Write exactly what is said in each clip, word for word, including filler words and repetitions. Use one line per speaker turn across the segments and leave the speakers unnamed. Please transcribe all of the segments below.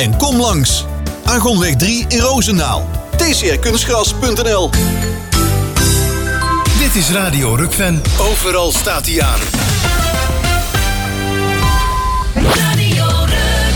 en kom langs. Argonweg drie in Roosendaal. t c r kunstgras punt n l.
Dit is Radio Rukven. Overal staat hij aan.
Radio Rukven.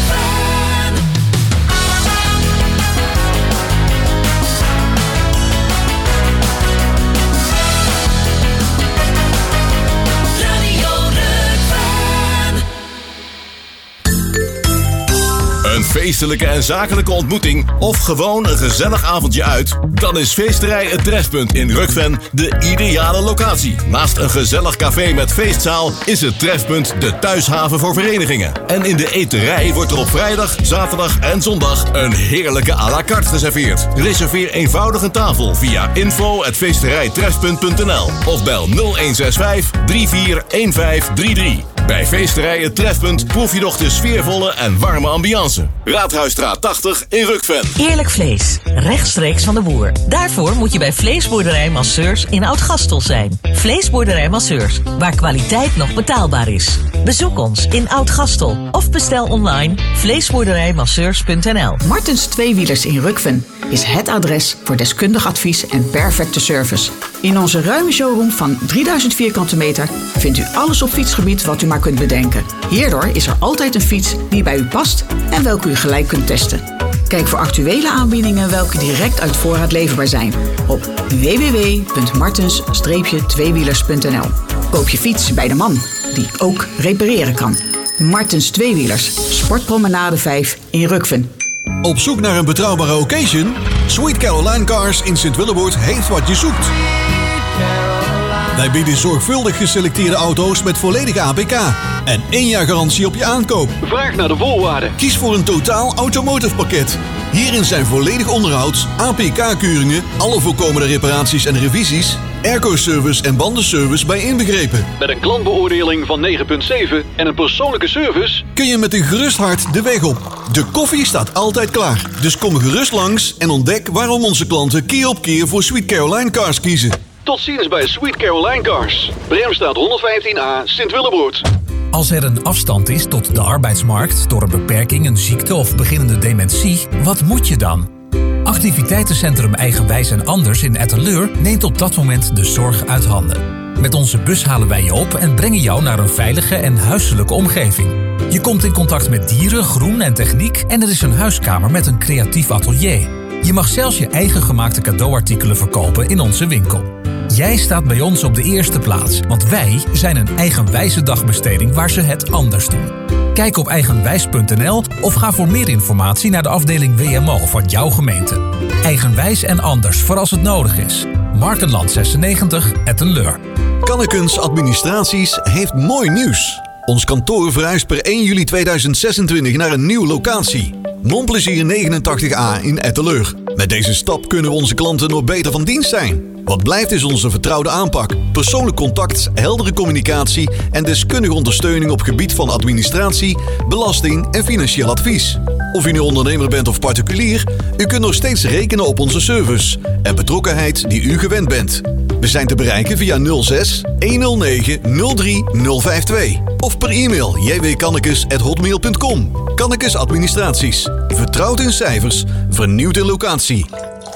Een feestelijke en zakelijke ontmoeting of gewoon een gezellig avondje uit? Dan is Feesterij Het Trefpunt in Rukven de ideale locatie. Naast een gezellig café met feestzaal is het Trefpunt de thuishaven voor verenigingen. En in de eterij wordt er op vrijdag, zaterdag en zondag een heerlijke à la carte geserveerd. Reserveer eenvoudig een tafel via info at feesterijtrefpunt punt n l of bel nul een zes vijf drie vier een vijf drie drie. Bij Feesterij Het Trefpunt proef je nog de sfeervolle en warme ambiance. Raadhuisstraat tachtig in Rukven.
Eerlijk vlees, rechtstreeks van de boer. Daarvoor moet je bij Vleesboerderij Masseurs in Oud-Gastel zijn. Vleesboerderij Masseurs, waar kwaliteit nog betaalbaar is. Bezoek ons in Oud-Gastel of bestel online vleesboerderijmasseurs punt n l.
Martens Tweewielers in Rukven is het adres voor deskundig advies en perfecte service. In onze ruime showroom van drieduizend vierkante meter vindt u alles op fietsgebied wat u maar kunt bedenken. Hierdoor is er altijd een fiets die bij u past en welke u gelijk kunt testen. Kijk voor actuele aanbiedingen welke direct uit voorraad leverbaar zijn op w w w punt martens tweewielers punt n l. Koop je fiets bij de man die ook repareren kan. Martens Tweewielers, Sportpromenade vijf in Rukven.
Op zoek naar een betrouwbare occasion? Sweet Caroline Cars in Sint-Willeboord heeft wat je zoekt. Wij bieden zorgvuldig geselecteerde auto's met volledige A P K en één jaar garantie op je aankoop.
Vraag naar de voorwaarden.
Kies voor een totaal automotive pakket. Hierin zijn volledig onderhouds, A P K-keuringen, alle voorkomende reparaties en revisies, airco-service en bandenservice bij inbegrepen.
Met een klantbeoordeling van negen komma zeven en een persoonlijke service
kun je met een gerust hart de weg op. De koffie staat altijd klaar. Dus kom gerust langs en ontdek waarom onze klanten keer op keer voor Sweet Caroline Cars kiezen.
Tot ziens bij Sweet Caroline Cars. Bremstraat honderdvijftien A, Sint-Willeboord.
Als er een afstand is tot de arbeidsmarkt door een beperking, een ziekte of beginnende dementie, wat moet je dan? Activiteitencentrum Eigenwijs en Anders in Etteleur neemt op dat moment de zorg uit handen. Met onze bus halen wij je op en brengen jou naar een veilige en huiselijke omgeving. Je komt in contact met dieren, groen en techniek en er is een huiskamer met een creatief atelier. Je mag zelfs je eigen gemaakte cadeauartikelen verkopen in onze winkel. Jij staat bij ons op de eerste plaats, want wij zijn een eigenwijze dagbesteding waar ze het anders doen. Kijk op eigenwijs punt n l of ga voor meer informatie naar de afdeling W M O van jouw gemeente. Eigenwijs en Anders voor als het nodig is. Markenland zesennegentig, Etteleur.
Kannekens Administraties heeft mooi nieuws. Ons kantoor verhuist per één juli tweeduizend zesentwintig naar een nieuwe locatie. Nonplezier negenentachtig A in Etteleur. Met deze stap kunnen we onze klanten nog beter van dienst zijn. Wat blijft is onze vertrouwde aanpak, persoonlijk contact, heldere communicatie en deskundige ondersteuning op gebied van administratie, belasting en financieel advies. Of u nu ondernemer bent of particulier, u kunt nog steeds rekenen op onze service en betrokkenheid die u gewend bent. We zijn te bereiken via nul zes honderdnegen nul drie nul vijf twee of per e-mail j w kannekes at hotmail punt com. Kannekes Administraties. Vertrouwd in cijfers, vernieuwd in locatie.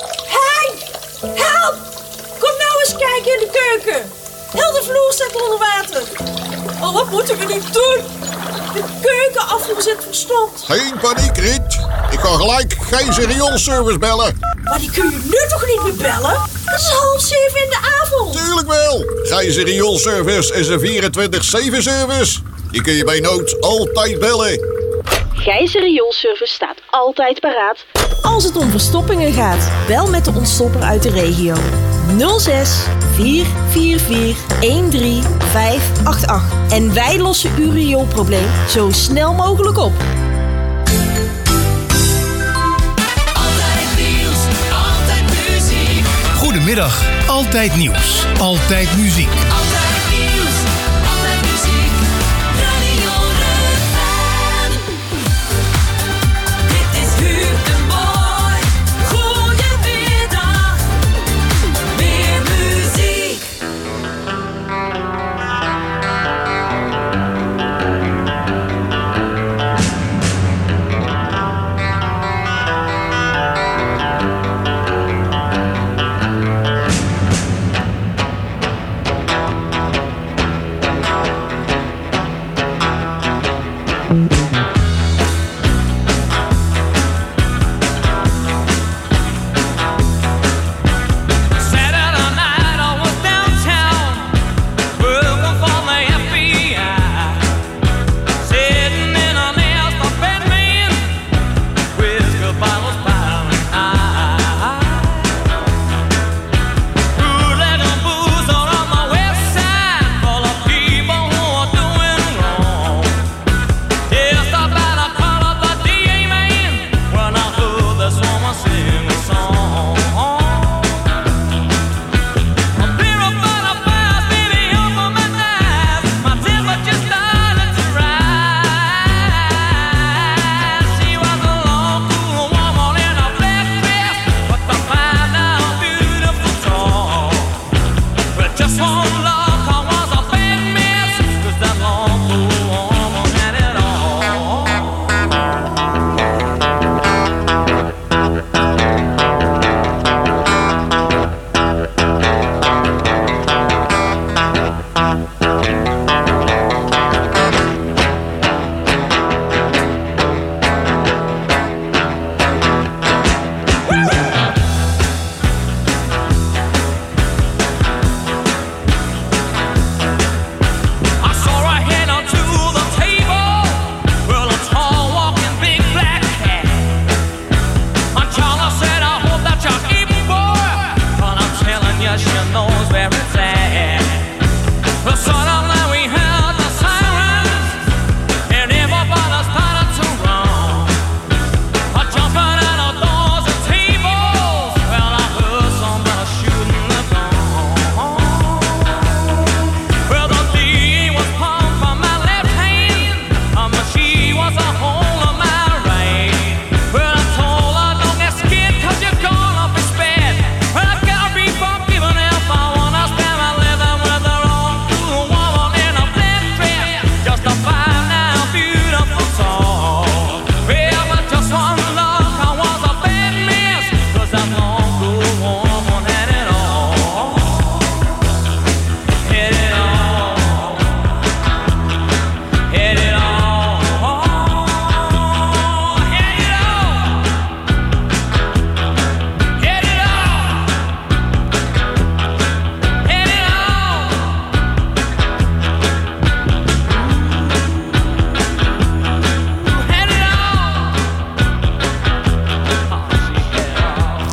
Hey! Help! Kom nou eens kijken in de keuken. Heel de vloer staat onder water. Oh, wat moeten we nu doen? De keukenafvoer zit verstompt.
Geen paniek, Riet. Ik ga gelijk Gijzer Rioolservice bellen.
Maar die kun je nu toch niet meer bellen? Het is half zeven in de avond.
Tuurlijk wel. Gijzer Rioolservice is een vierentwintig zeven service. Die kun je bij nood altijd bellen.
Gijzer Rioolservice staat altijd paraat.
Als het om verstoppingen gaat, bel met de ontstopper uit de regio. nul zes vier vier vier een drie vijf acht acht. En wij lossen uw rioolprobleem zo snel mogelijk op.
Altijd nieuws, altijd muziek.
Goedemiddag, Altijd Nieuws, Altijd Muziek.
Altijd nieuws, altijd muziek. Radio Rukven. Dit is Huub en Boy. Goedemiddag. Meer muziek.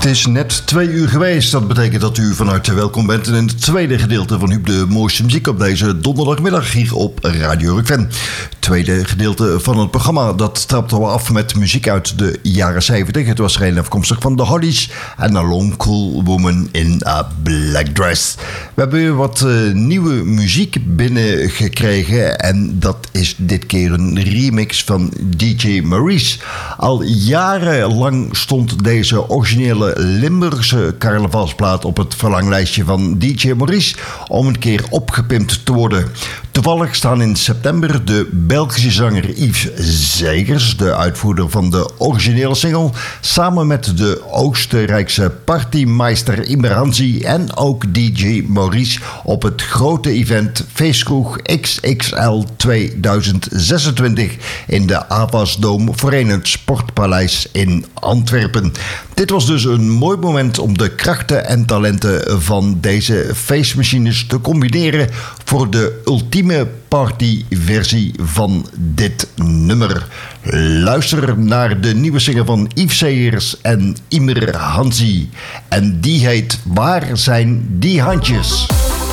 Het is net twee uur geweest. Dat betekent dat u van harte welkom bent in het tweede gedeelte van Huub de mooiste muziek op deze donderdagmiddag hier op Radio Rukven. Tweede gedeelte van het programma, dat trapten we af met muziek uit de jaren zeventig. Het was er een afkomstig van The Hollies en A Long Cool Woman in a Black Dress. We hebben weer wat uh, nieuwe muziek binnengekregen en dat is dit keer een remix van D J Maurice. Al jarenlang stond deze originele Limburgse carnavalsplaat op het verlanglijstje van D J Maurice om een keer opgepimpt te worden. Toevallig staan in september de Belgische zanger Yves Zegers, de uitvoerder van de originele single, samen met de Oostenrijkse partymeister Immer Hansi en ook D J Maurice op het grote event Feestkroeg X X L tweeduizend zesentwintig in de Avasdome Verenigd Sportpaleis in Antwerpen. Dit was dus een mooi moment om de krachten en talenten van deze feestmachines te combineren voor de ultieme partyversie van dit nummer. Luister naar de nieuwe single van Yves Zegers en Immer Hansi. En die heet Waar zijn die handjes?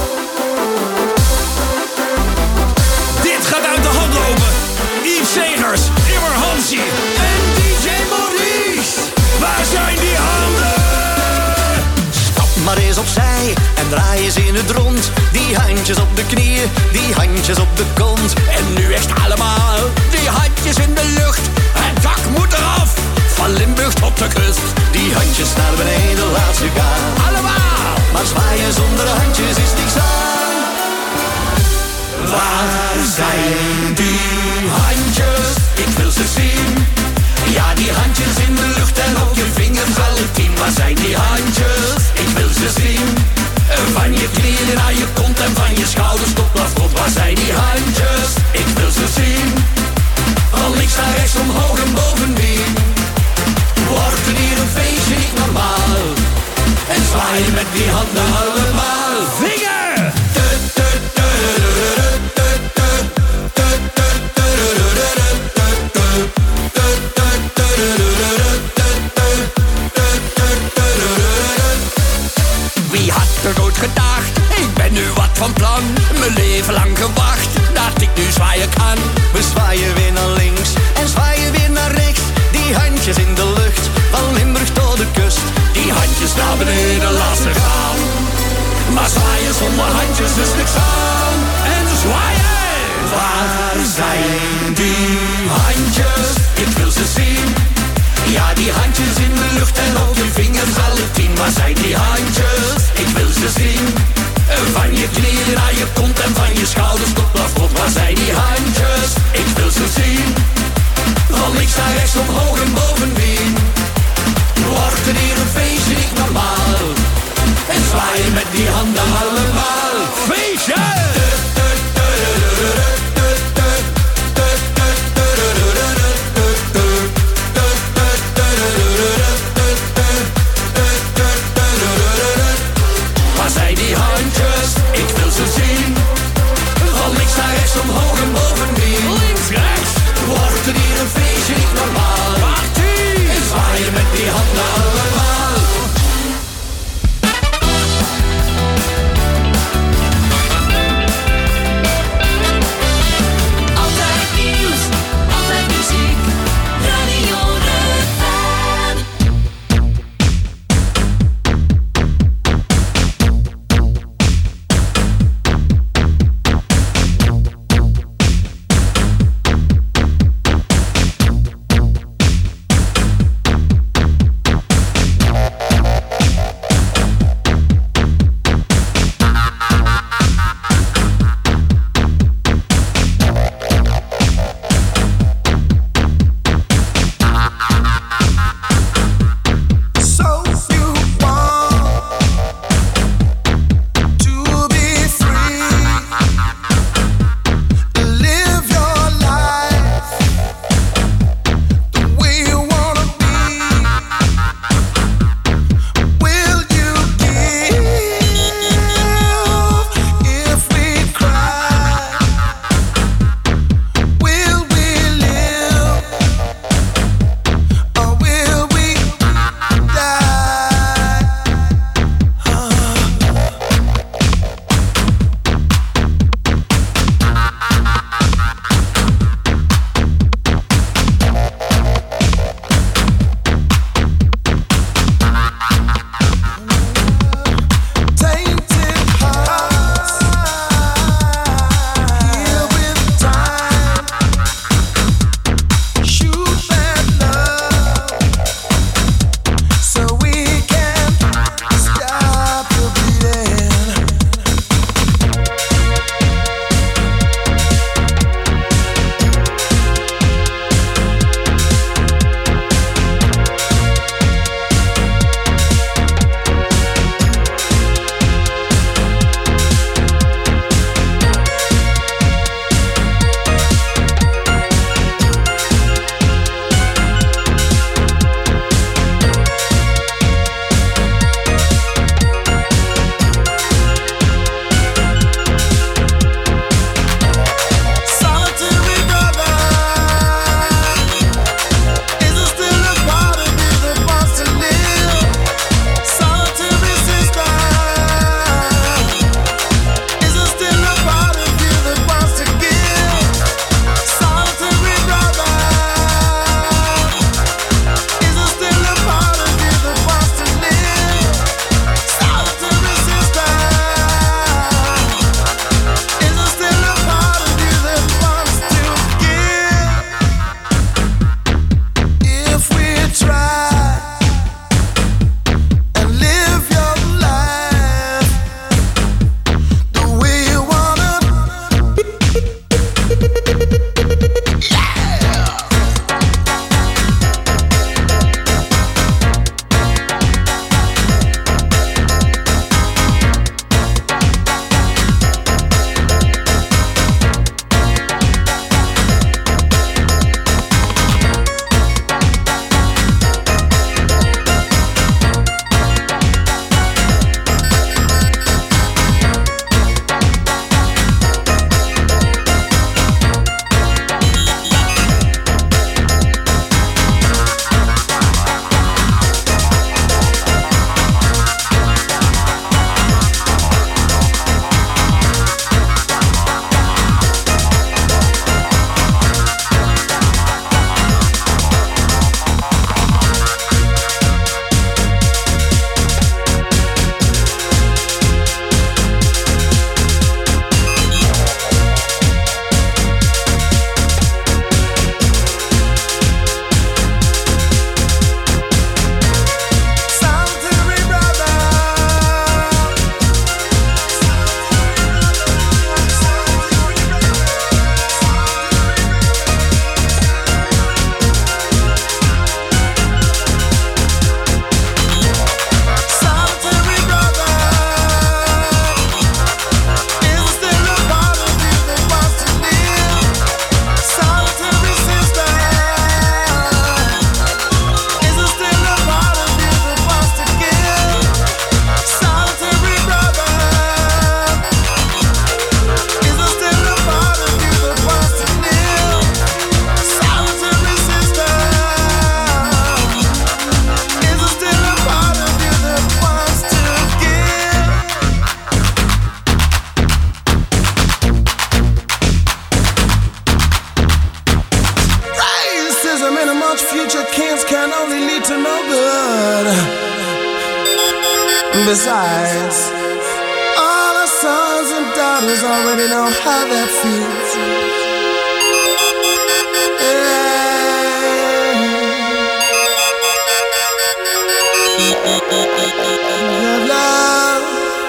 Dit gaat uit de hand lopen. Yves Zegers, Immer Hansi en D J Maurice. Waar zijn die handen?
Stap maar eens opzij en draai eens in het rond. Die handjes op de knieën, die handjes op de kont. En nu echt allemaal, die handjes in de lucht. Het dak moet eraf, van Limburg tot de kust. Die handjes naar beneden, laat ze gaan. Allemaal, maar zwaaien zonder handjes is niks aan. Waar zijn die handjes? Ik wil ze zien. Ja, die handjes in de lucht en op je vingers alle tien. Waar zijn die handjes? Ik wil ze zien. Van je knieën naar je kont en van je schouders tot plafond. Waar zijn die handjes? Ik wil ze zien. Van links naar rechts, omhoog en bovendien. Wordt er hier een feestje niet normaal? En zwaaien met die handen allemaal. Vinger! Wie had er nooit gedacht? Ik ben nu wat van plan. Mijn leven lang gewacht dat ik nu zwaaien kan. We zwaaien weer naar links en zwaaien weer naar rechts. Die handjes in de lucht, van Limburg tot de kust. Die handjes naar beneden, laat ze gaan. Maar zwaaien zonder handjes is niks aan. En zwaaien! Waar zijn die handjes? Ik wil ze zien. Ja, die handjes in de lucht en op je vingers alle tien. Waar zijn die handjes? Ik wil ze zien. Van je knieën naar je kont en van je schouders tot plafond. Waar zijn die handjes? Ik wil ze zien. Van links naar rechts, omhoog en bovendien. Wordt er hier een feestje niet normaal? En zwaaien met die handen allemaal. Feestje! Waar zijn die handjes? Ik wil ze zien. Van links naar rechts, omhoog en bovendien. Links, rechts. Wordt er hier een feestje niet normaal?
good. Besides, all our sons and daughters already know how that feels. Love, love.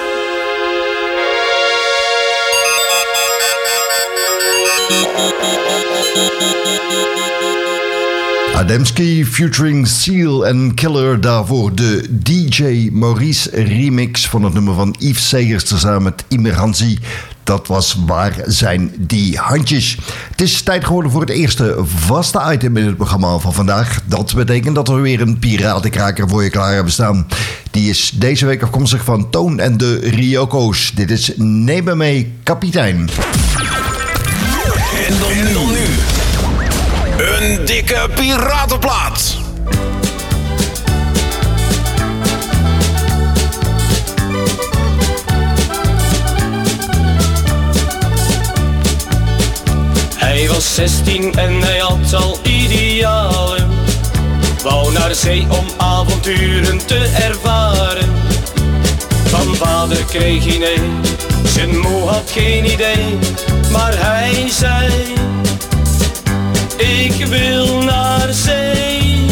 Adamski featuring Seal en Killer, daarvoor de D J Maurice remix van het nummer van Yves Segers tezamen met Imer Hansi. Dat was Waar zijn die handjes? Het is tijd geworden voor het eerste vaste item in het programma van vandaag. Dat betekent dat we weer een piratenkraker voor je klaar hebben staan. Die is deze week afkomstig van Toon en de Rioco's. Dit is Neem me mee, kapitein.
En dan, en dan nu. Een dikke piratenplaat.
Hij was zestien en hij had al idealen. Wou naar de zee om avonturen te ervaren. Van vader kreeg hij nee, zijn moe had geen idee. Maar hij zei: ik wil naar zee.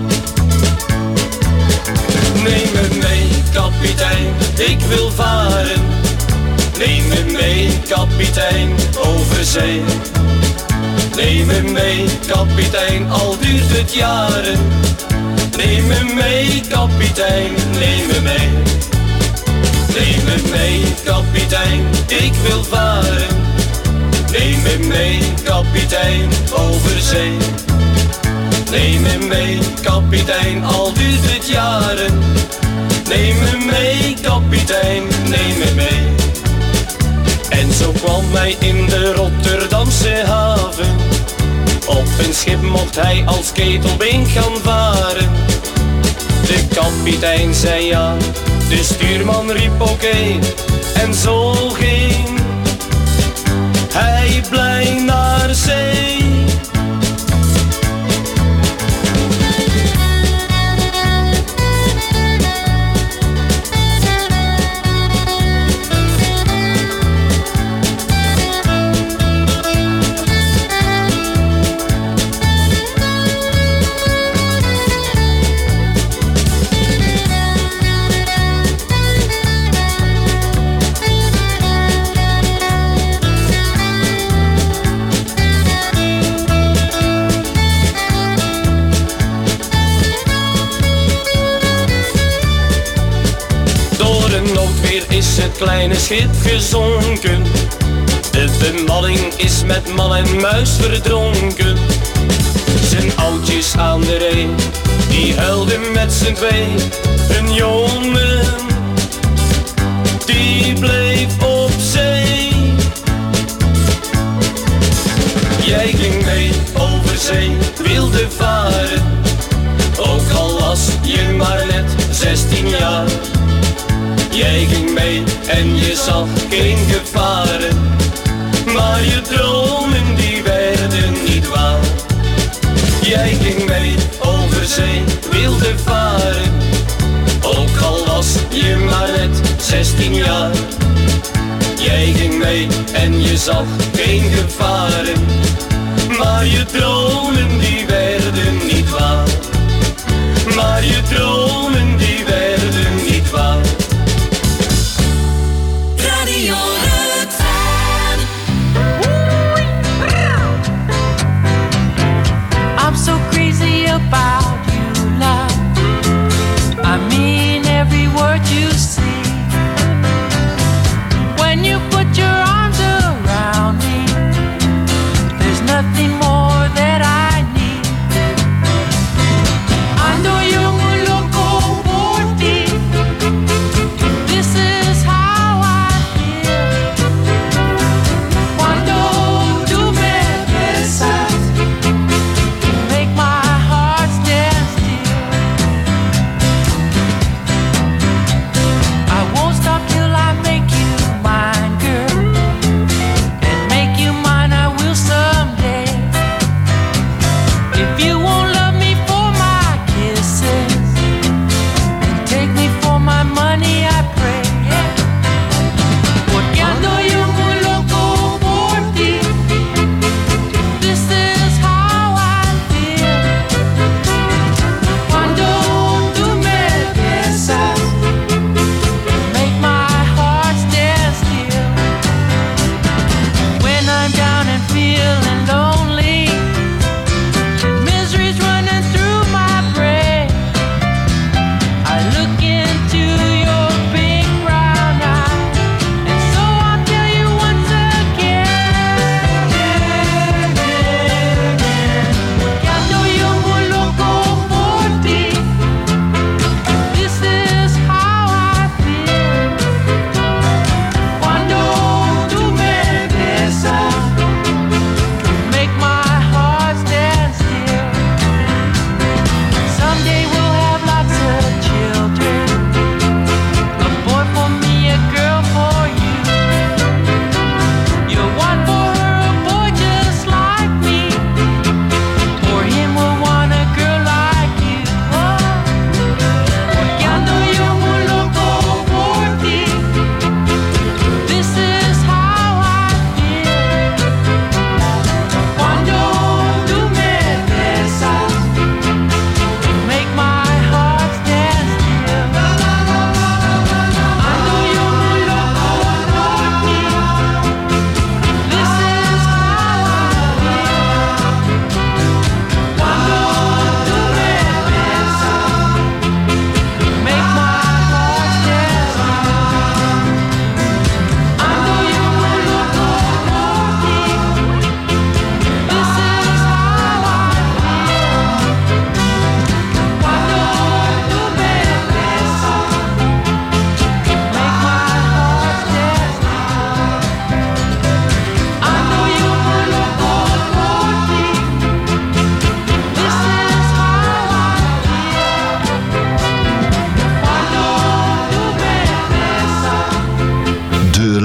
Neem me mee, kapitein, ik wil varen. Neem me mee, kapitein, over zee. Neem me mee, kapitein, al duurt het jaren. Neem me mee, kapitein, neem me mee. Neem me mee, kapitein, ik wil varen. Neem me mee, kapitein, over zee. Neem me mee, kapitein, al duurt het jaren. Neem me mee, kapitein, neem me mee. En zo kwam hij in de Rotterdamse haven. Op een schip mocht hij als ketelbeen gaan varen. De kapitein zei ja, de stuurman riep oké. En zo ging hij blij naar zee. Is het kleine schip gezonken. De bemanning is met man en muis verdronken. Zijn oudjes aan de ree, die huilden met z'n twee. Een jongen, die bleef op zee. Jij ging mee over zee, wilde varen. Ook al was je maar net zestien jaar. Jij ging mee en je zag geen gevaren. Maar je dromen die werden niet waar. Jij ging mee over zee, wilde varen. Ook al was je maar net zestien jaar. Jij ging mee en je zag geen gevaren. Maar je dromen die werden niet waar. Maar je dromen die werden niet waar.
Radio Rukvan.
I'm so crazy about you, love. I mean every word you say. When you put your arms around me, there's nothing more that I need.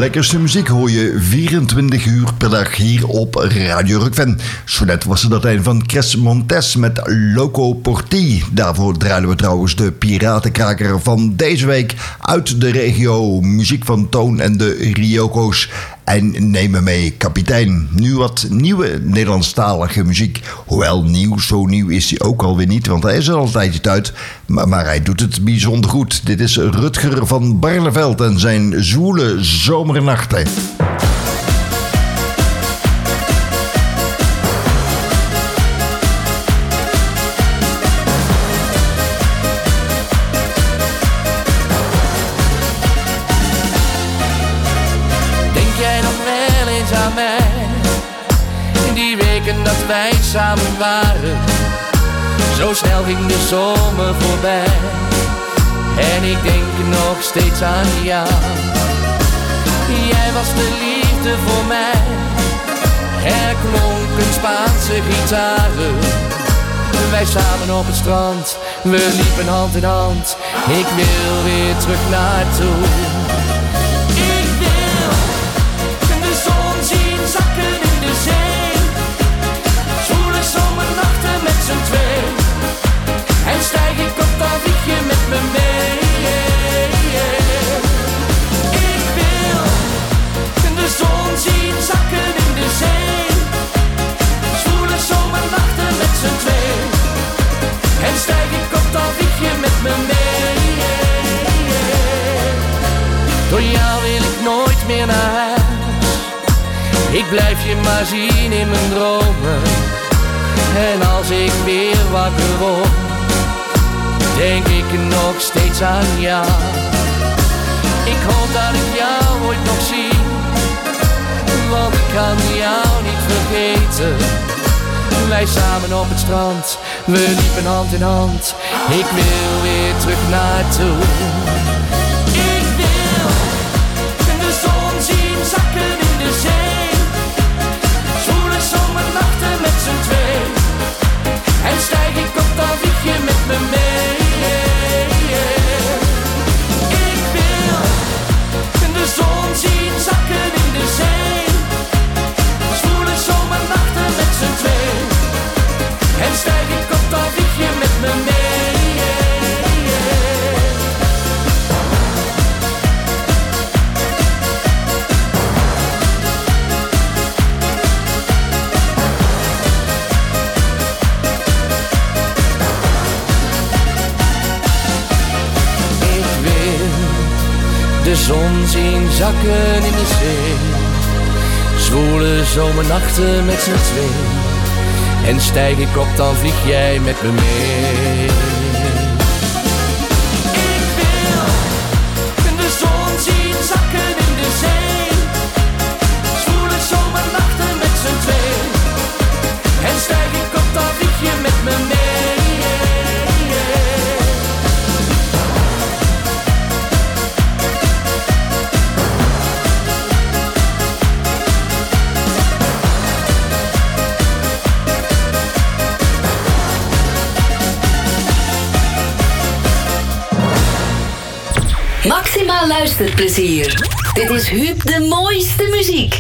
lekkerste muziek hoor je vierentwintig uur per dag hier op Radio Rock-Fan. Zo net was er dat een van Cres Montes met Loco Porti. Daarvoor draaiden we trouwens de piratenkraker van deze week uit de regio. Muziek van Toon en de Rioco's. En neem me mee, kapitein. Nu wat nieuwe Nederlandstalige muziek. Hoewel nieuw, zo nieuw is hij ook alweer niet, want hij is er al een tijdje uit. Maar, maar hij doet het bijzonder goed. Dit is Rutger van Barneveld en zijn zwoele zomernachten.
Dat wij samen waren, zo snel ging de zomer voorbij. En ik denk nog steeds aan jou. Jij was de liefde voor mij. Er klonken Spaanse gitaren. Wij samen op het strand, we liepen hand in hand. Ik wil weer terug naartoe. Ik wil de zon zien zakken in de zee. Zomernachten met z'n twee. En stijg ik op, dan vlieg je met me mee. Ik wil de zon zien zakken in de zee. Zwoele zomernachten met z'n twee. En stijg ik op, dan vlieg je met me mee. Door jou wil ik nooit meer naar huis. Ik blijf je maar zien in mijn dromen. En als ik weer wakker word, denk ik nog steeds aan jou. Ik hoop dat ik jou ooit nog zie, want ik kan jou niet vergeten. Wij samen op het strand, we liepen hand in hand. Ik wil weer terug naartoe. Ik wil de zon zien zakken in de zee. Zwoele zomernachten met z'n twee. En stijg ik op, dan vlieg je met me mee. Ik wil de zon zien zakken in de zee. Zwoele zomernachten met z'n twee. En stijg ik op, dan vlieg je met me mee. De zon zien zakken in de zee. Zwoele zomernachten met z'n twee. En stijg ik op, dan vlieg jij met me mee. Ik wil de zon zien zakken in de zee. Zwoele zomernachten met z'n twee. En stijg ik op, dan vlieg je met me mee.
Maximaal luisterplezier. Dit is Huub de mooiste muziek.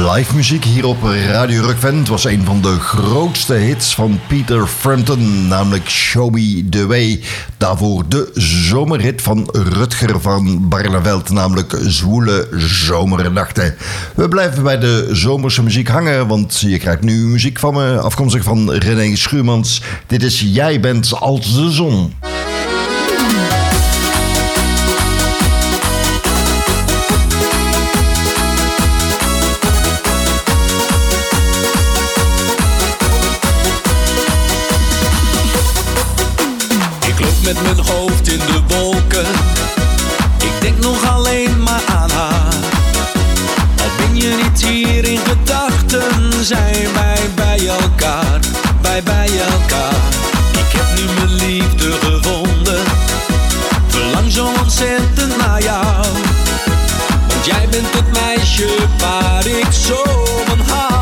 Live muziek hier op Radio Rockfan. Het was een van de grootste hits van Peter Frampton, namelijk Show Me The Way. Daarvoor de zomerhit van Rutger van Barneveld, namelijk Zwoele Zomernachten. We blijven bij de zomerse muziek hangen, want je krijgt nu muziek van me, afkomstig van René Schuurmans. Dit is Jij bent als de zon.
Met mijn hoofd in de wolken, ik denk nog alleen maar aan haar. Al ben je niet hier in gedachten, zijn wij bij elkaar, wij bij elkaar. Ik heb nu mijn liefde gevonden, verlang zo ontzettend naar jou. Want jij bent het meisje waar ik zo van hou.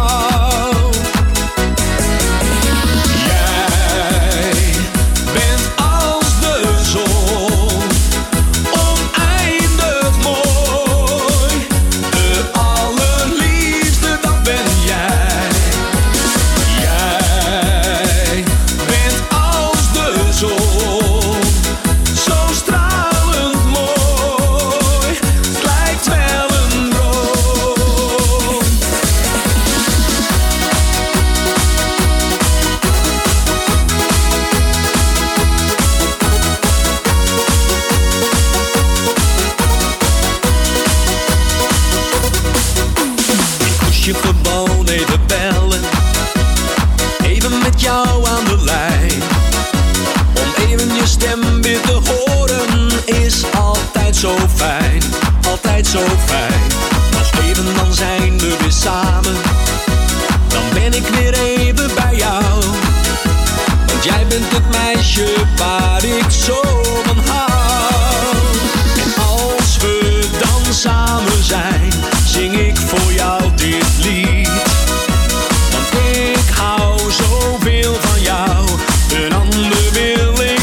Je gewoon even bellen, even met jou aan de lijn. Om even je stem weer te horen is altijd zo fijn, altijd zo fijn. Nog even dan zijn we weer samen, dan ben ik weer even bij jou. Want jij bent het meisje waar ik zo van hou. En als we dan samen zijn, zing ik voor jou dit lied. Want ik hou zoveel van jou, een ander wil ik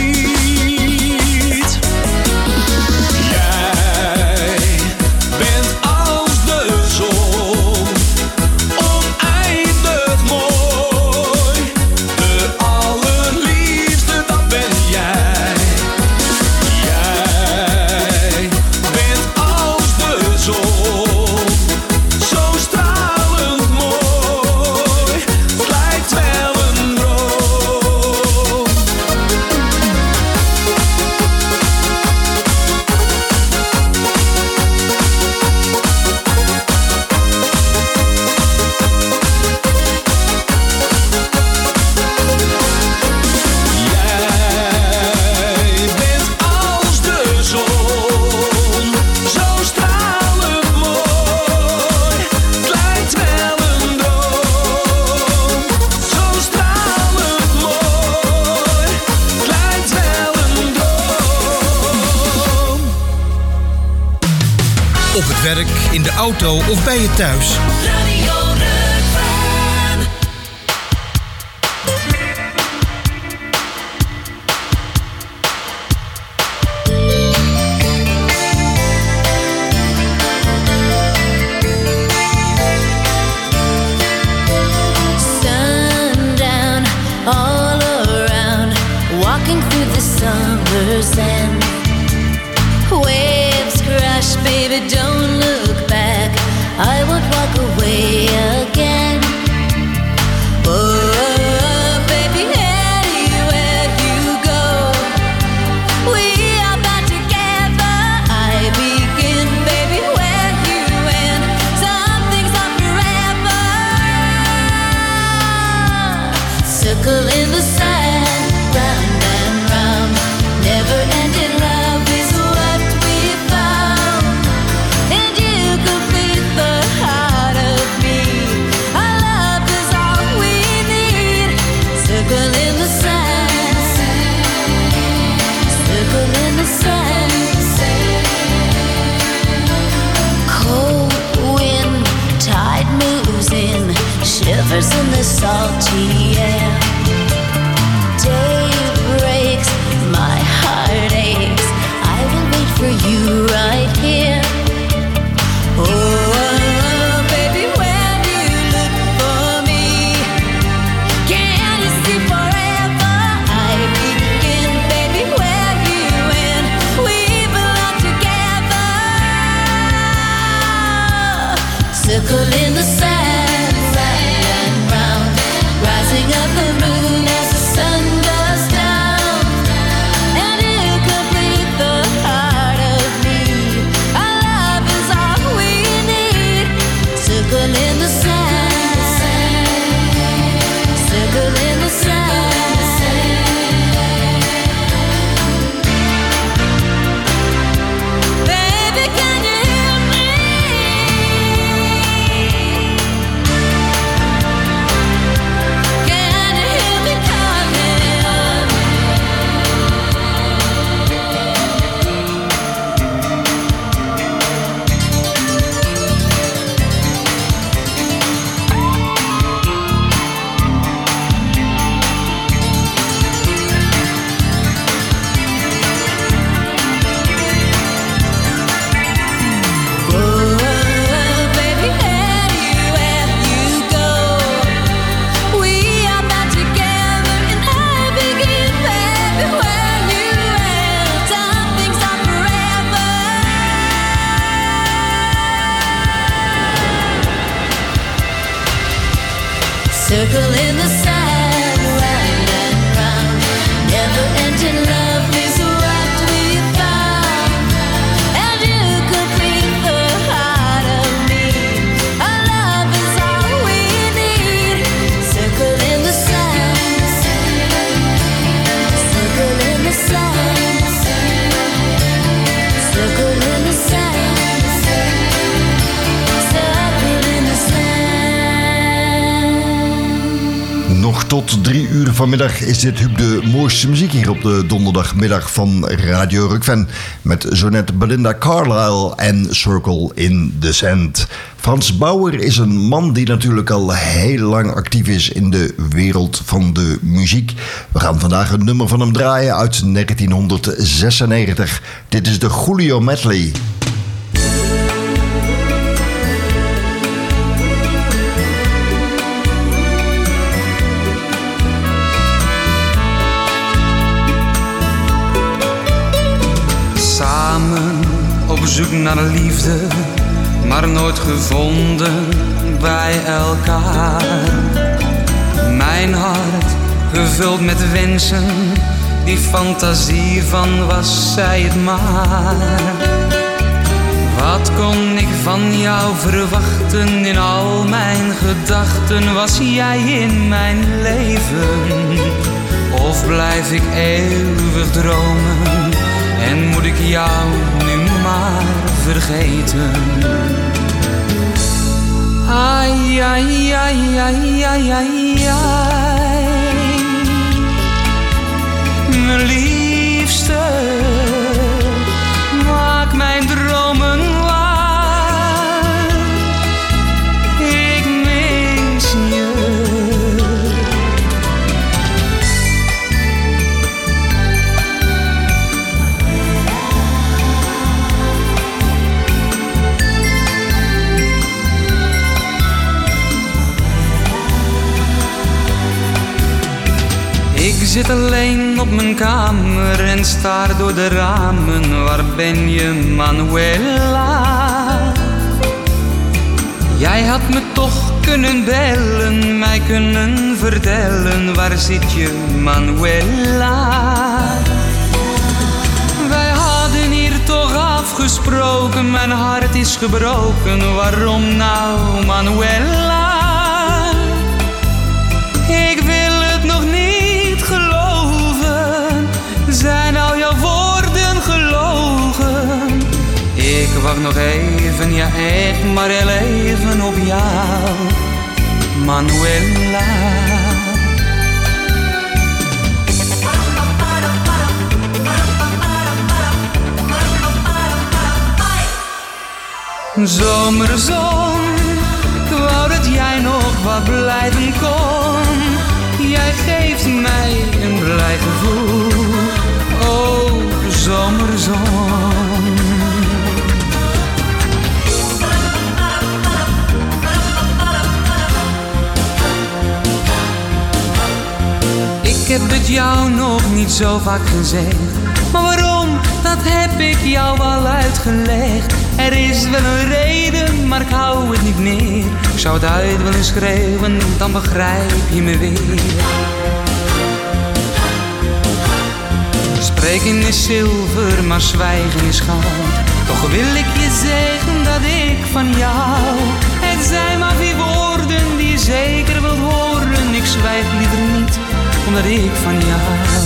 niet. Jij bent als de zon, oneindig mooi. De allerliefste, dat ben jij. Jij bent als de zon.
Op het werk, in de auto of bij je thuis.
Radio Rockfan.
Sundown all around, walking through the summer sand. Waves crash, baby, don't look back. I won't walk away again. Oh, baby, anywhere you go, we are bound together. I begin, baby, where you end. Some things are forever. Circle in the sand, round and round, never ending love is what we found.
tot drie uur vanmiddag is dit Huub de mooiste muziek hier op de donderdagmiddag van Radio Rukven. Met zo net Belinda Carlisle en Circle in the Sand. Frans Bauer is een man die natuurlijk al heel lang actief is in de wereld van de muziek. We gaan vandaag een nummer van hem draaien uit negentienhonderdzesennegentig. Dit is de Julio Medley.
Samen op zoek naar de liefde, maar nooit gevonden bij elkaar. Mijn hart gevuld met wensen, die fantasie van was zij het maar. Wat kon ik van jou verwachten? In al mijn gedachten was jij in mijn leven. Of blijf ik eeuwig dromen en moet ik jou nu maar vergeten? Ai, ai, ai, ai, ai, ai, ai. Mijn liefste, maak mijn dromen waar. Ik mis je. Ik zit alleen op mijn kamer en staar door de ramen. Waar ben je, Manuela? Jij had me toch kunnen bellen, mij kunnen vertellen. Waar zit je, Manuela? Wij hadden hier toch afgesproken, mijn hart is gebroken. Waarom nou, Manuela? Ik wil het nog niet geloven, zijn al jouw woorden gelogen? Ik wacht nog even, ja echt maar heel even op jou, Manuela. Zomerzon, ik wou dat jij nog wat blijven kon. Jij geeft mij een blij gevoel, oh zomerzon. Ik heb het jou nog niet zo vaak gezegd, maar waarom, dat heb ik jou al uitgelegd. Er is wel een reden, maar ik hou het niet meer. Ik zou het uit willen schreeuwen, dan begrijp je me weer. Spreken is zilver, maar zwijgen is goud. Toch wil ik je zeggen dat ik van jou. Het zijn maar vier woorden die je zeker wilt horen. Ik zwijg liever niet, omdat ik van jou.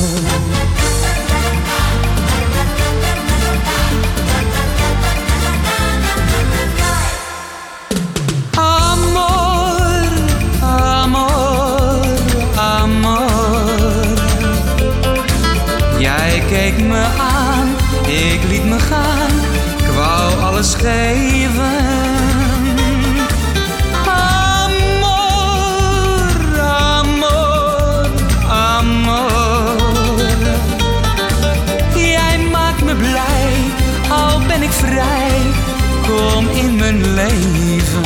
Keek me aan, ik liet me gaan, ik wou alles geven. Amor, amor, amor. Jij maakt me blij, al ben ik vrij, kom in mijn leven.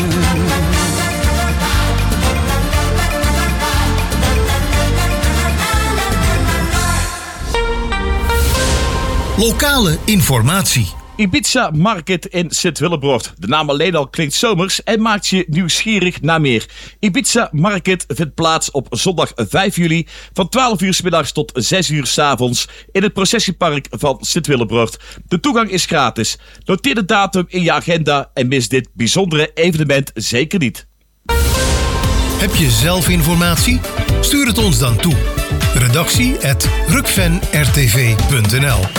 Lokale informatie.
Ibiza Market in Sint-Willebroord. De naam alleen al klinkt zomers en maakt je nieuwsgierig naar meer. Ibiza Market vindt plaats op zondag vijf juli van twaalf uur 's middags tot zes uur 's avonds in het processiepark van Sint-Willebroord. De toegang is gratis. Noteer de datum in je agenda en mis dit bijzondere evenement zeker niet.
Heb je zelf informatie? Stuur het ons dan toe. Redactie at rukven r t v punt n l.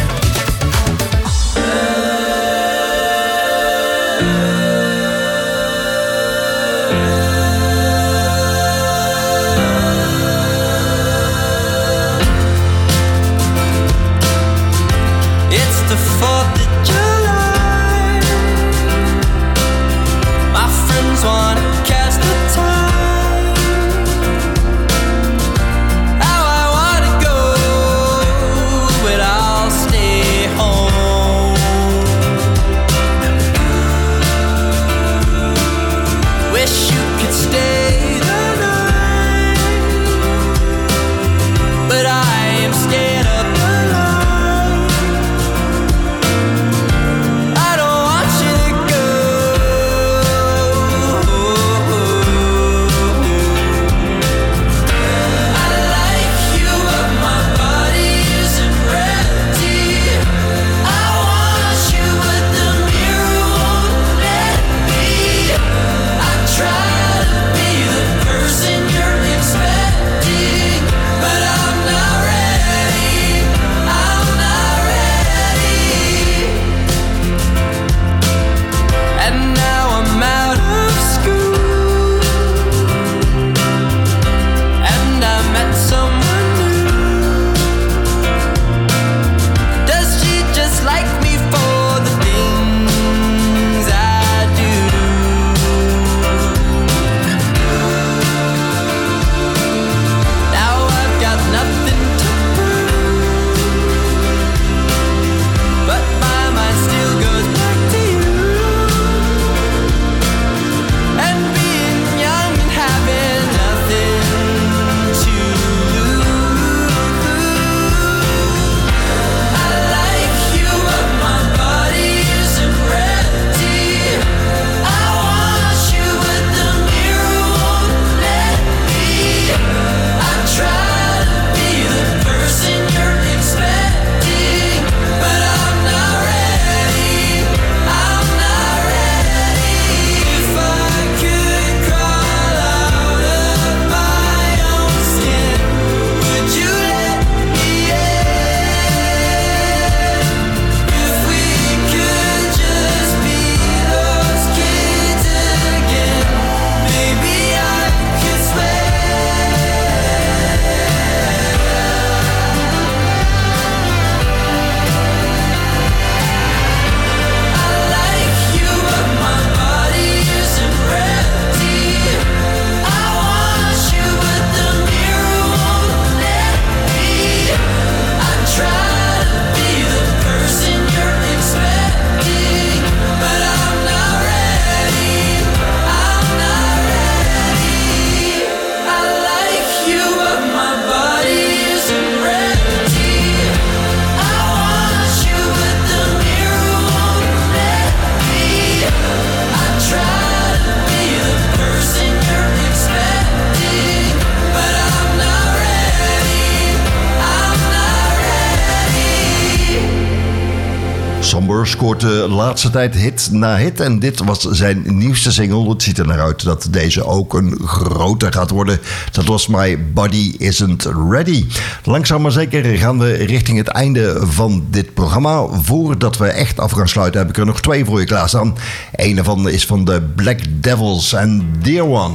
scoort de laatste tijd hit na hit. En dit was zijn nieuwste single. Het ziet er naar uit dat deze ook een grote gaat worden. Dat was My Body Isn't Ready. Langzaam maar zeker gaan we richting het einde van dit programma. Voordat we echt af gaan sluiten heb ik er nog twee voor je klaarstaan. Eén daarvan is van de Black Devils en Dear One.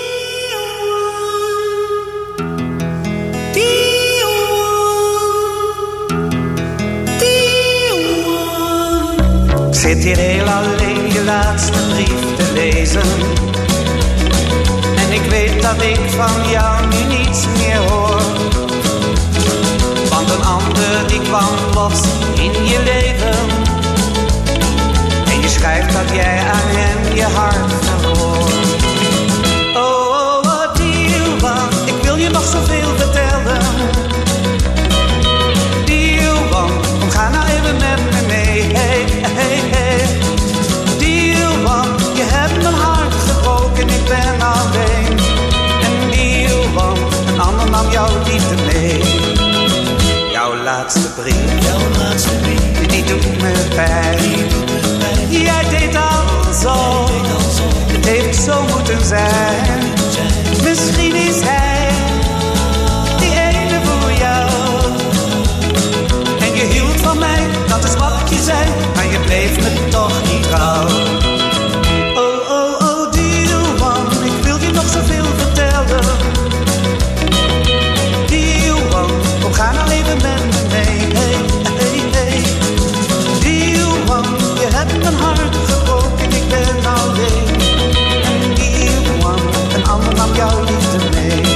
Ik zit hier heel alleen je laatste brief te lezen. En ik weet dat ik van jou nu niets meer hoor. Want een ander die kwam plots in je leven. En je schrijft dat jij aan hem je hart verloor. Oh, oh, oh, dear one, ik wil je nog zoveel vertellen. Dear one, kom ga nou even met me mee. Hey, hey, hey. Dear one, je hebt mijn hart gebroken, ik ben alleen. En dear one, een ander nam jouw liefde mee. Jouw laatste brief, jouw laatste brief, die doet me pijn. Jij deed al zo, het heeft zo moeten zijn. Misschien is hij die ene voor jou. En je hield van mij, dat is wat je zei, maar je bleef me toch niet trouw. Oh, oh, oh, dear one, ik wil je nog zoveel vertellen. Dear one, kom ga nou even met me mee. Hey, hey, hey. Dear one, je hebt mijn hart gebroken, ik ben alleen. En dear one, een ander nam jouw liefde mee.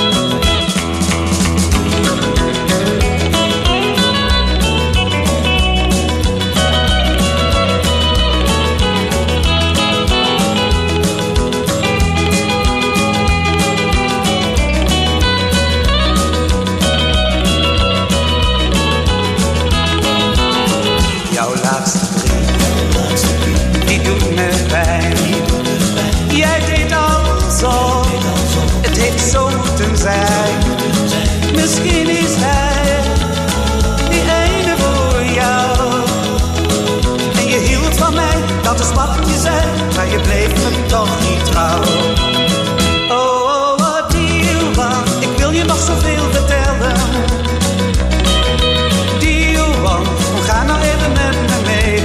Jij deed al zo, het heeft zo moeten zijn. Misschien is hij die ene voor jou. En je hield van mij, dat is wat je zei, maar je bleef me toch niet trouw. Oh, oh, oh, dear one, ik wil je nog zoveel vertellen. Dear one, ga nou even met me mee.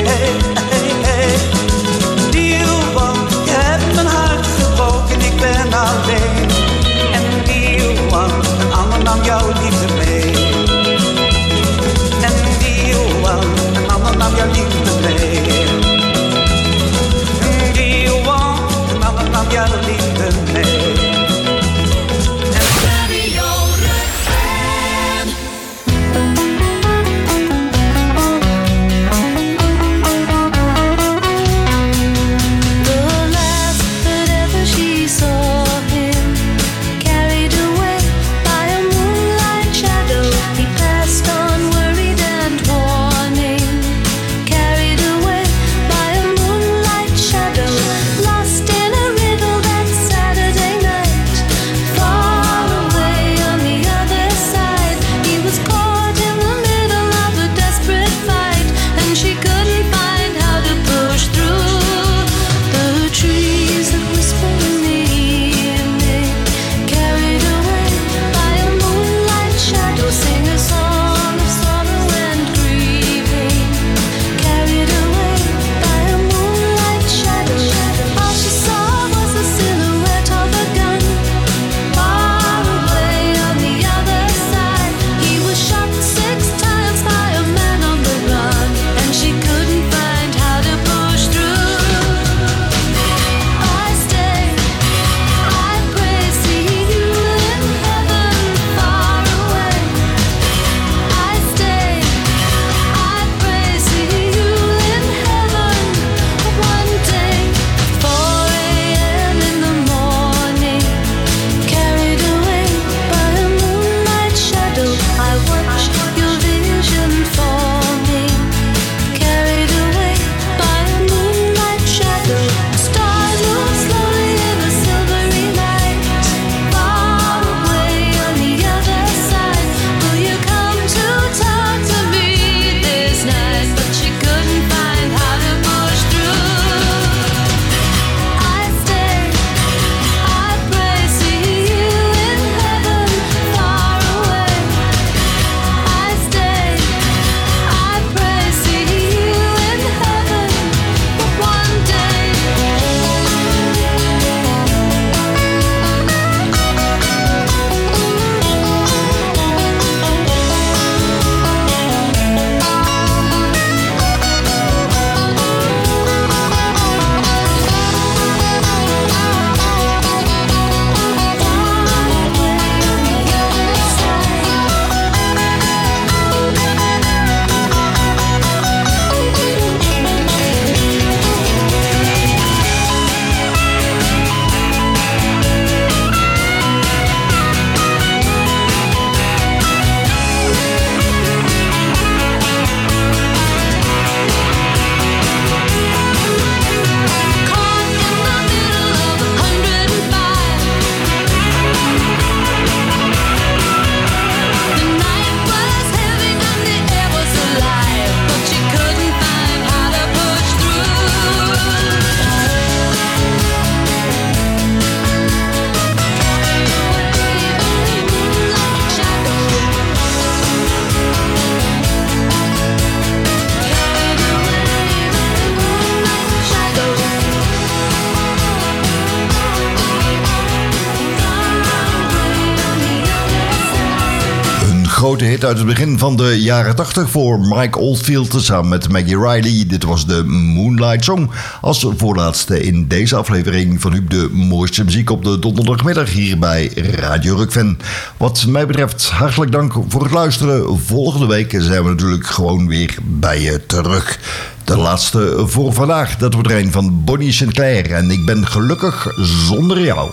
grote hit uit het begin van de jaren tachtig voor Mike Oldfield samen met Maggie Riley. Dit was de Moonlight Song. Als voorlaatste in deze aflevering van Huub de mooiste muziek op de donderdagmiddag hier bij Radio Rock-Fan. Wat mij betreft hartelijk dank voor het luisteren. Volgende week zijn we natuurlijk gewoon weer bij je terug. De laatste voor vandaag, dat wordt er een van Bonnie Sinclair. En ik ben gelukkig zonder jou.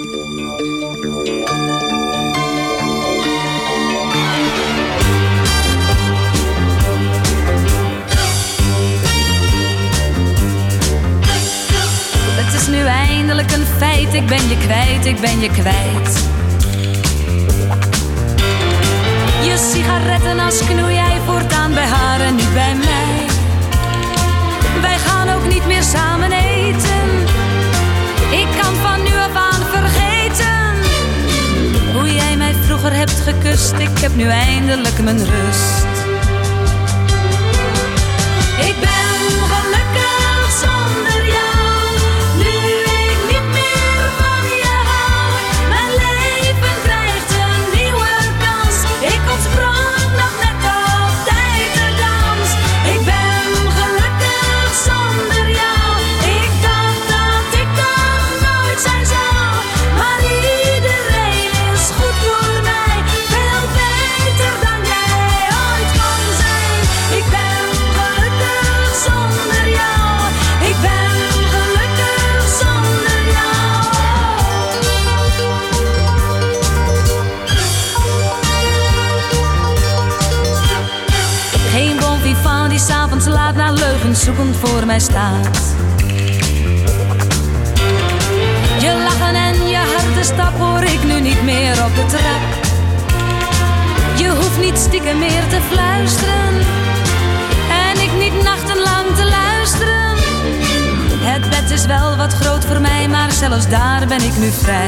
Het is nu eindelijk een feit, ik ben je kwijt, ik ben je kwijt. Je sigarettenas knoei jij voortaan bij haar en niet bij mij. Wij gaan ook niet meer samen eten. Ik kan van nu af aan vergeten hoe jij mij vroeger hebt gekust. Ik heb nu eindelijk mijn rust. Ik ben gelukkig zonder jou, nu ik niet meer van je hou. Mijn leven krijgt een nieuwe kans. Ik ontsprong nog net op tijd de dans. Ik ben gelukkig zonder jou. Ik dacht dat ik dat nooit zijn zou, maar iedereen is goed voor mij. Veel beter dan jij ooit kon zijn. Ik ben gelukkig zonder jou. Ik ben gelukkig zonder jou. Geen bon vivant die 's avonds laat naar leugens zoekend voor mij staat. Je lachen en je harde stap hoor ik nu niet meer op de trap. Je hoeft niet stiekem meer te fluisteren en ik niet nachtenlang te luisteren. Het bed is wel wat groot voor mij, maar zelfs daar ben ik nu vrij.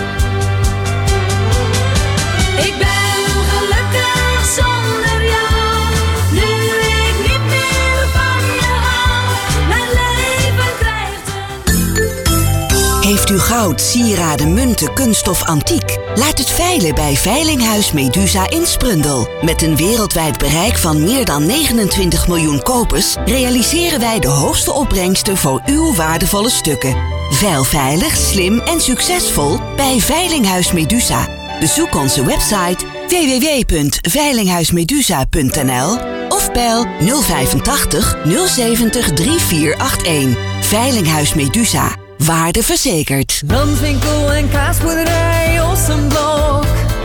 Ik ben gelukkig zonder jou, nu ik niet meer van je hou. Mijn leven krijgt een...
Heeft u goud, sieraden, munten, kunststof, antiek? Laat het veilen bij Veilinghuis Medusa in Sprundel. Met een wereldwijd bereik van meer dan negenentwintig miljoen kopers realiseren wij de hoogste opbrengsten voor uw waardevolle stukken. Veil veilig, slim en succesvol bij Veilinghuis Medusa. Bezoek onze website w w w punt veilinghuismedusa punt n l of bel nul vijfentachtig nul zeventig drie vier acht een. Veilinghuis Medusa. Waarde verzekerd.
Landwinkel en kaasboerderij Ossenblok.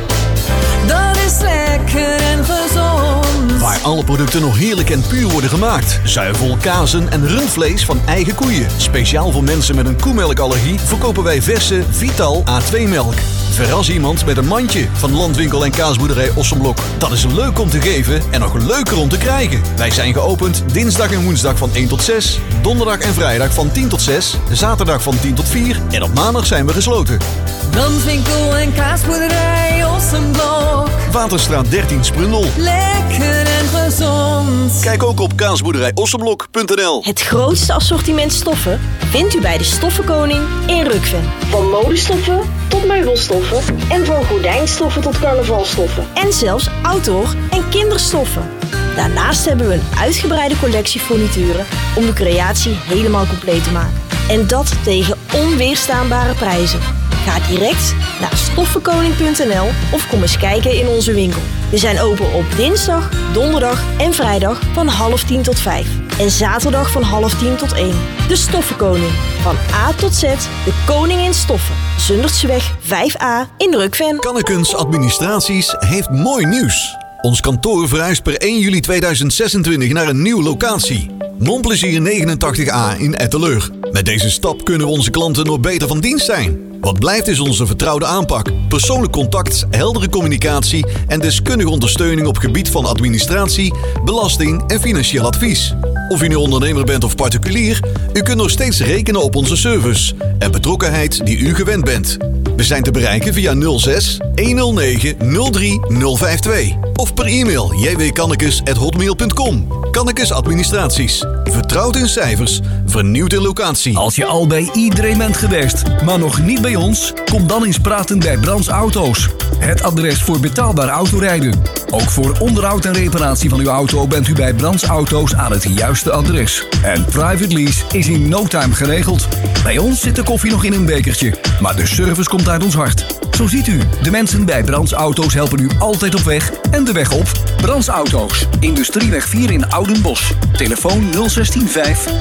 Dat is lekker en gezond.
Waar alle producten nog heerlijk en puur worden gemaakt. Zuivel, kazen en rundvlees van eigen koeien. Speciaal voor mensen met een koemelkallergie verkopen wij verse Vital A twee melk. Verras iemand met een mandje van Landwinkel en kaasboerderij Ossenblok. Dat is leuk om te geven en nog leuker om te krijgen. Wij zijn geopend dinsdag en woensdag van één tot zes. Donderdag en vrijdag van tien tot zes. Zaterdag van tien tot vier. En op maandag zijn we gesloten.
Landwinkel en kaasboerderij Ossenblok.
Waterstraat dertien Sprundel.
Lekker en gezond.
Kijk ook op kaasboerderij ossenblok punt n l.
Het grootste assortiment stoffen vindt u bij de Stoffenkoning in Rukven.
Van modestoffen tot meubelstoffen en van gordijnstoffen tot carnavalstoffen.
En zelfs outdoor- en kinderstoffen. Daarnaast hebben we een uitgebreide collectie furnituren om de creatie helemaal compleet te maken. En dat tegen onweerstaanbare prijzen. Ga direct naar stoffenkoning punt n l of kom eens kijken in onze winkel. We zijn open op dinsdag, donderdag en vrijdag van half tien tot vijf. En zaterdag van half tien tot één. De Stoffenkoning. Van A tot Z, de koning in stoffen. Zundertseweg vijf A in Rukven.
Kannekens Administraties heeft mooi nieuws. Ons kantoor verhuist per één juli tweeduizend zesentwintig naar een nieuwe locatie. Montplezier negenentachtig A in Etteleur. Met deze stap kunnen we onze klanten nog beter van dienst zijn. Wat blijft is onze vertrouwde aanpak, persoonlijk contact, heldere communicatie en deskundige ondersteuning op gebied van administratie, belasting en financieel advies. Of u nu ondernemer bent of particulier, u kunt nog steeds rekenen op onze service en betrokkenheid die u gewend bent. We zijn te bereiken via nul zes honderdnegen nul drie nul vijf twee of per e-mail j w kannekes apenstaartje hotmail punt com. Kannekes Administraties. Vertrouwd in cijfers, vernieuwd in locatie.
Als je al bij iedereen bent geweest, maar nog niet bij ons, kom dan eens praten bij Brands Auto's. Het adres voor betaalbaar autorijden. Ook voor onderhoud en reparatie van uw auto bent u bij Brands Auto's aan het juiste adres. En private lease is in no time geregeld. Bij ons zit de koffie nog in een bekertje, maar de service komt uit ons hart. Zo ziet u, de mensen bij Brands Auto's helpen u altijd op weg en de weg op. Brands Auto's, Industrieweg vier in Oudenbosch. Telefoon nul zestien vijf